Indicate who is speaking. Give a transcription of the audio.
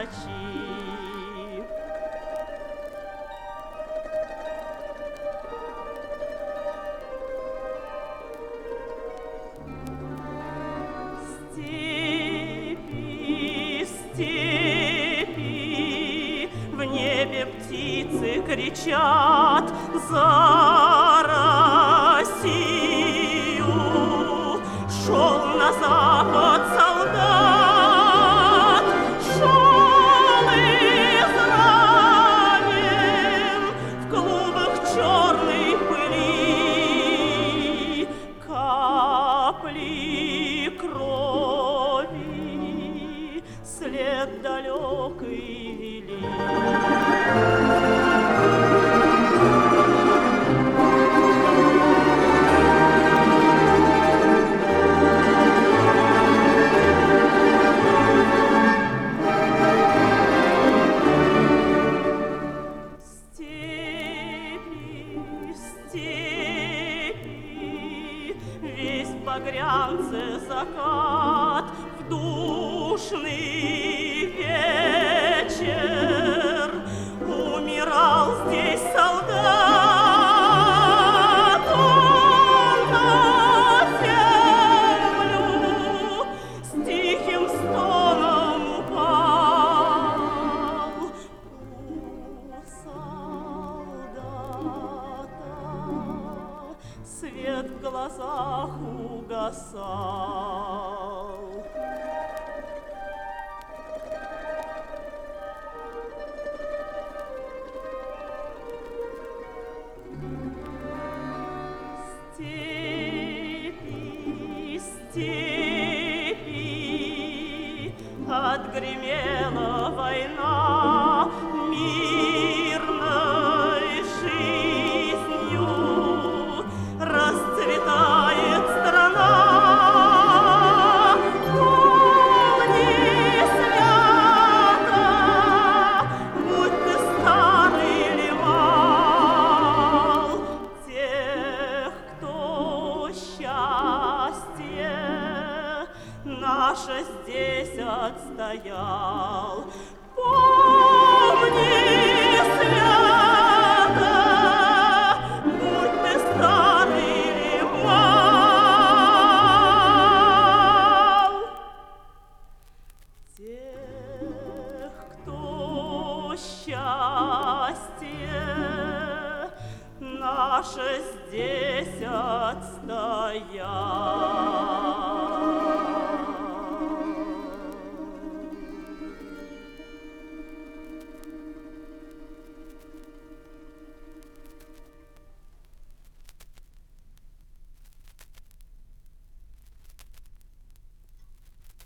Speaker 1: Степи, степи, в небе птицы кричат за Россию. Шел на запад солдат, шел изранен в клубах черной пыли, капли крови след далекой вели. Степи, весь в багрянце закат, в душный вечер умирал здесь солдат. Он на землю с тихим стоном упал. Свет в глазах угасал. Степи, степи, отгремела война мирной жизнью. Расцветает страна, помни свято, будь ты стар или мал, тех, кто счастье наше здесь отстоял. Помни свято, будь ты стар или мал, тех, кто счастье наше здесь отстоял.